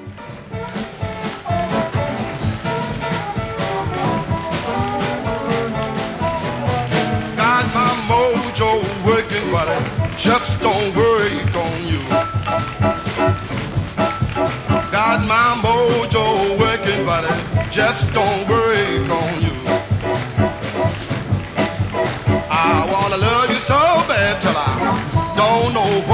Got my mojo working, but it just don't work on you. Got my mojo working, but it just don't work on you. I wanna love you so bad till I don't know